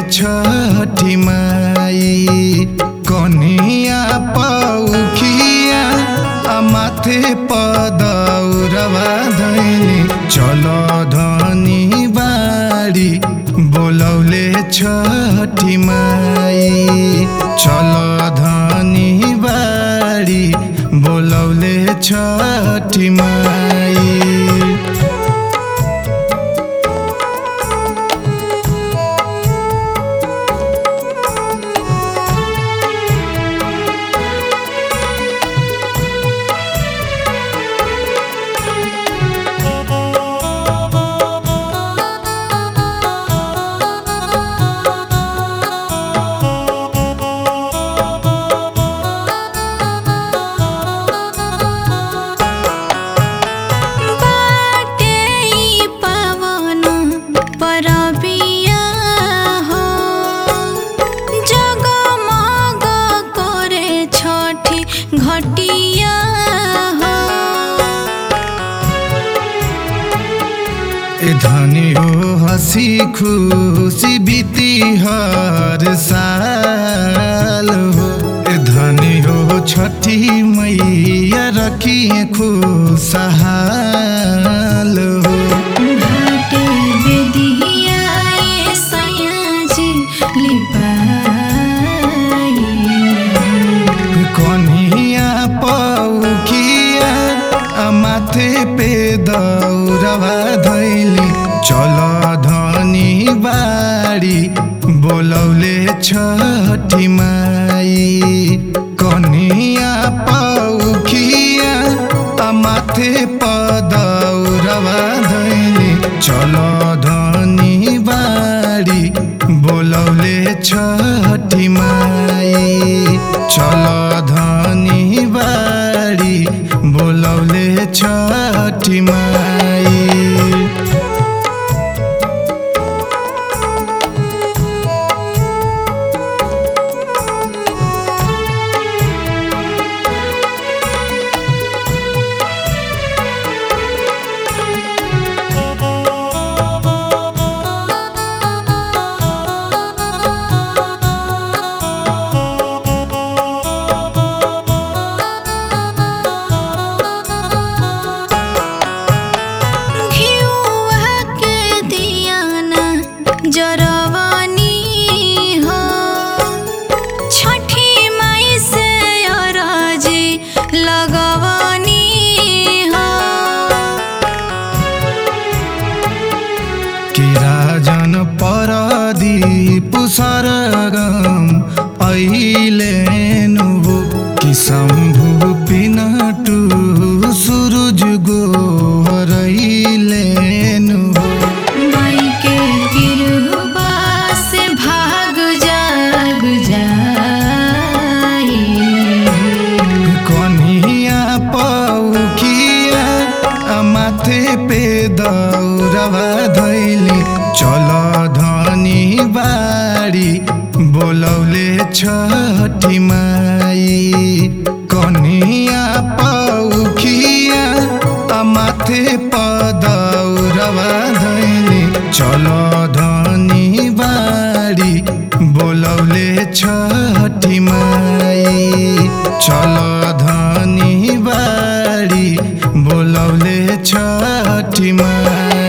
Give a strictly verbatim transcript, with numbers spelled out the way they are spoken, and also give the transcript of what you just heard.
छठी माई कन्हिया पौखिया माथे पदौरवा धैले चलो धनी बाड़ी बोलौले छठी माई चलो धनी बाड़ी बोलौले छठी माई। घटिया हो ए धनी हो हसी खुशी बीती हर साल हो ए धनी हो छठी मैया रखिए खुशहाल हो। घाटे बेदिया ए सयाजी लिपाई कन्हिया पौखिया माथे पे दौरवा धैली चलो धनी बाड़ी बोलौले छठी माई कन्हिया पौखिया माथे पदौरवा धैली चलो धनी बाड़ी बोलौले छठी माई चलो धनी बाड़ी बोलौले छठी माई। जरवानी हो छठी माई से अराजी लगवानी हो कि राजन परदीप सरगम अहिले नुबो कि शंभु पिनटु सूरज गोहरैले नुबो माथे पे दौरवा धैली चलो धनी बाड़ी बोलौले छठी माई कन्हिया पौखिया माथे पदौरवा धैली चलो धनी बाड़ी बोलौले छठी माई चलो धनी बाड़ी बोलौले छठी माई।